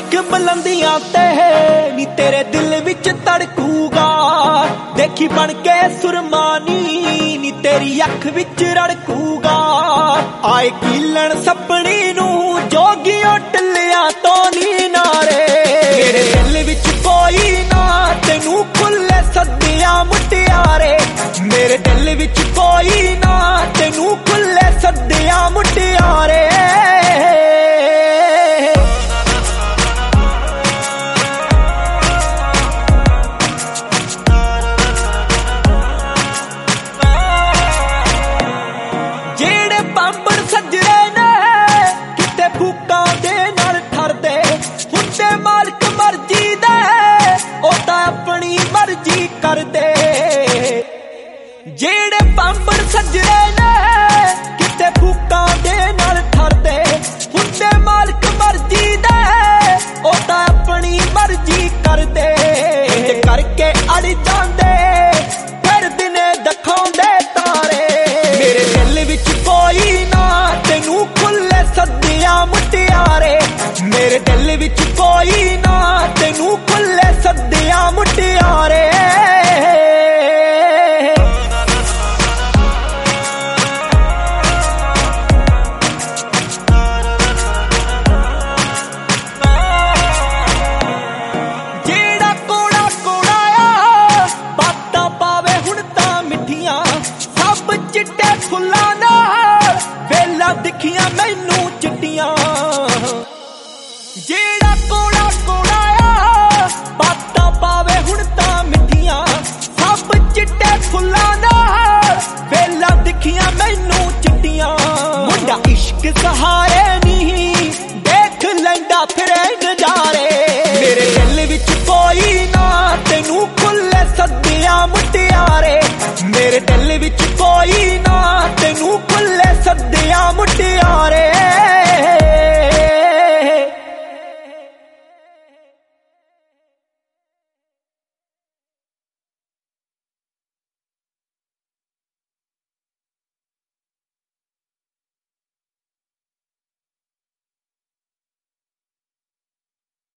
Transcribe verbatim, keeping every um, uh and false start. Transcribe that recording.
इश्क बुलंदियां ते नी तेरे दिल विच तड़कूगा। देखी बन के सुरमानी नी तेरी अख विच रड़कूगा। आए कीलन सपनी नू जोगियों टलिया तो नी नारे। मेरे दिल विच कोई ना तेनू खुले सदिया मुटियारे। मेरे दिल विच कोई ना तेनू खुले सदिया मुटियारे। कर दे जेड़े पांबड़ सजरे ने किते फूकां दे नाल ठरदे। हुंदे मालक मर्जी दे ओ तां अपनी मर्जी कर दे। करके अड़ जांदे फिर दिने दिखाउंदे तारे। मेरे दिल विच कोई ना तेनू खुले सदिया मुटियारे। मेरे दिल विच कोई ना तेनू खुले सदिया मुटियारे। दिखियां मैनू चिट्टियां जेड़ा कोड़ा कोड़ा आ बातां पावे हुण तां मिठियां। सब चिट्टे फुल्लां नाल वेला दिखियां मैनू चिट्टियां। मुंडा इश्क सहारे नी देख लैंदा फिरे नजारे। मेरे दिल विच कोई ना तेनू खुले सदिया मुटियारे। मेरे दिल विच कोई ना